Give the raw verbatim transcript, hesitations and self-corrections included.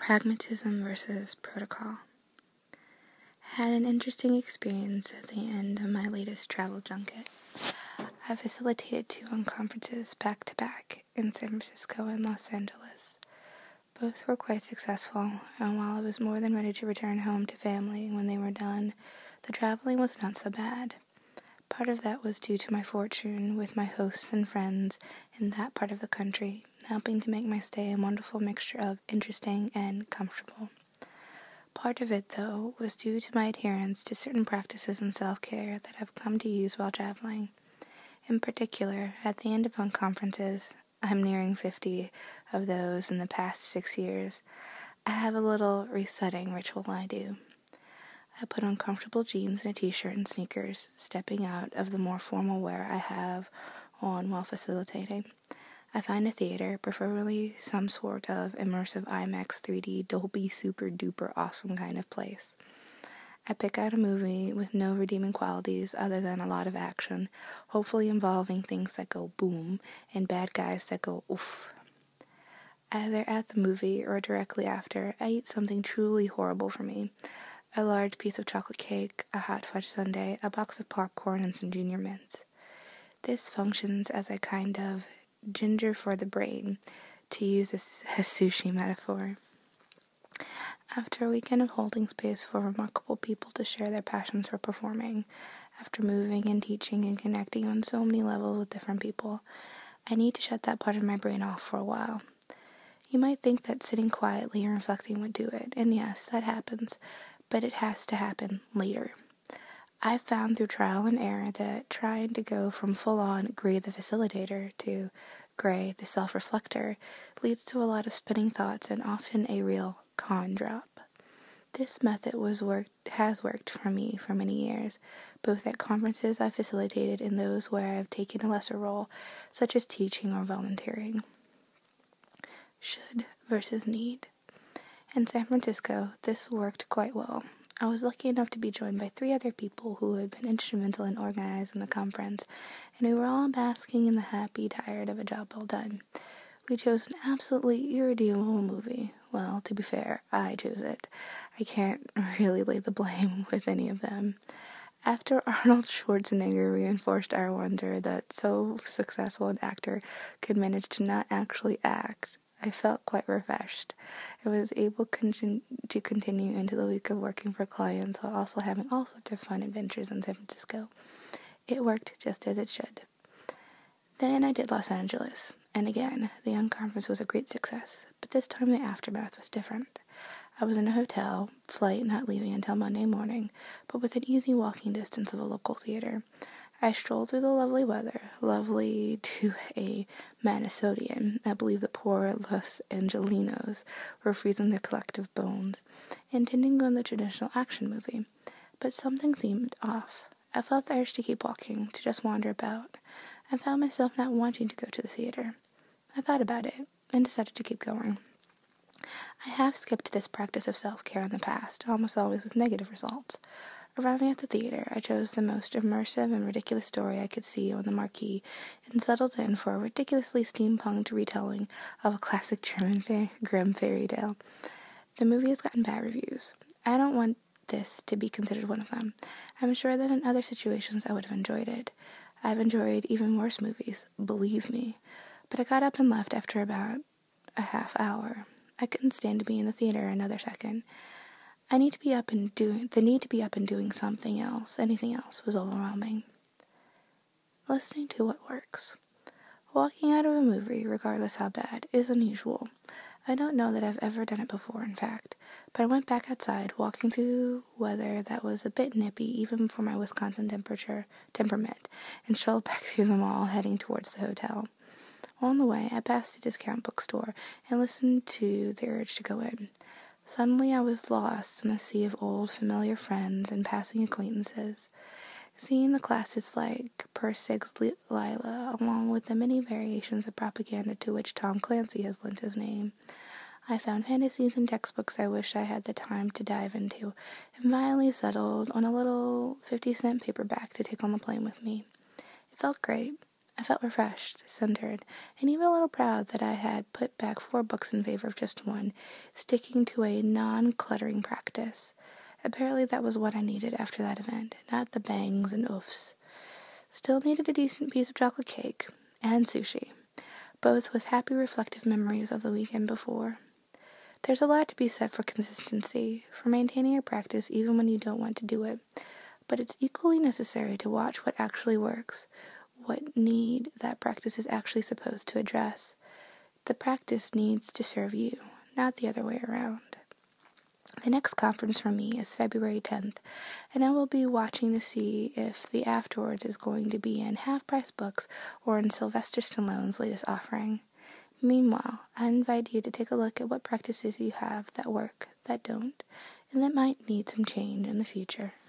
Pragmatism versus protocol. Had an interesting experience at the end of my latest travel junket. I facilitated two conferences back to back in San Francisco and Los Angeles. Both were quite successful, and while I was more than ready to return home to family when they were done, the traveling was not so bad. Part of that was due to my fortune with my hosts and friends in that part of the country, helping to make my stay a wonderful mixture of interesting and comfortable. Part of it, though, was due to my adherence to certain practices in self-care that I've come to use while traveling. In particular, at the end of conferences, I'm nearing fifty of those in the past six years, I have a little resetting ritual I do. I put on comfortable jeans and a t-shirt and sneakers, stepping out of the more formal wear I have on while facilitating. I find a theater, preferably some sort of immersive IMAX three D Dolby super duper awesome kind of place. I pick out a movie with no redeeming qualities other than a lot of action, hopefully involving things that go boom and bad guys that go oof. Either at the movie or directly after, I eat something truly horrible for me. A large piece of chocolate cake, a hot fudge sundae, a box of popcorn, and some Junior Mints. This functions as a kind of ginger for the brain, to use a, a sushi metaphor. After a weekend of holding space for remarkable people to share their passions for performing, after moving and teaching and connecting on so many levels with different people, I need to shut that part of my brain off for a while. You might think that sitting quietly and reflecting would do it, and yes, that happens, but it has to happen later. I've found through trial and error that trying to go from full-on Gray the facilitator to Gray the self-reflector leads to a lot of spinning thoughts and often a real con drop. This method was worked has worked for me for many years, both at conferences I facilitated and those where I've taken a lesser role, such as teaching or volunteering. Should versus need. In San Francisco, this worked quite well. I was lucky enough to be joined by three other people who had been instrumental in organizing the conference, and we were all basking in the happy tired of a job well done. We chose an absolutely irredeemable movie. Well, to be fair, I chose it. I can't really lay the blame with any of them. After Arnold Schwarzenegger reinforced our wonder that so successful an actor could manage to not actually act, I felt quite refreshed. I was able con- to continue into the week of working for clients while also having all sorts of fun adventures in San Francisco. It worked just as it should. Then I did Los Angeles, and again, the Young Conference was a great success, but this time the aftermath was different. I was in a hotel, flight not leaving until Monday morning, but within easy walking distance of a local theater. I strolled through the lovely weather, lovely to a Minnesotan. I believe the poor Los Angelinos were freezing their collective bones, intending to go in the traditional action movie. But something seemed off. I felt the urge to keep walking, to just wander about. I found myself not wanting to go to the theater. I thought about it, and decided to keep going. I have skipped this practice of self-care in the past, almost always with negative results. Arriving at the theater, I chose the most immersive and ridiculous story I could see on the marquee and settled in for a ridiculously steampunked retelling of a classic German fa- Grimm fairy tale. The movie has gotten bad reviews. I don't want this to be considered one of them. I'm sure that in other situations I would have enjoyed it. I've enjoyed even worse movies, believe me. But I got up and left after about a half hour. I couldn't stand to be in the theater another second. I need to be up and doing, the need to be up and doing something else, anything else, was overwhelming. Listening to what works. Walking out of a movie, regardless how bad, is unusual. I don't know that I've ever done it before, in fact, but I went back outside, walking through weather that was a bit nippy, even for my Wisconsin temperature temperament, and strolled back through the mall, heading towards the hotel. On the way, I passed a discount bookstore and listened to the urge to go in. Suddenly I was lost in the sea of old, familiar friends and passing acquaintances. Seeing the classes like Persig's Lila, along with the many variations of propaganda to which Tom Clancy has lent his name, I found fantasies and textbooks I wish I had the time to dive into, and finally settled on a little fifty-cent paperback to take on the plane with me. It felt great. I felt refreshed, centered, and even a little proud that I had put back four books in favor of just one, sticking to a non-cluttering practice. Apparently that was what I needed after that event, not the bangs and oofs. Still needed a decent piece of chocolate cake, and sushi, both with happy reflective memories of the weekend before. There's a lot to be said for consistency, for maintaining a practice even when you don't want to do it, but it's equally necessary to watch what actually works, what need that practice is actually supposed to address. The practice needs to serve you, not the other way around. The next conference for me is February tenth, and I will be watching to see if the afterwards is going to be in half-price books or in Sylvester Stallone's latest offering. Meanwhile, I invite you to take a look at what practices you have that work, that don't, and that might need some change in the future.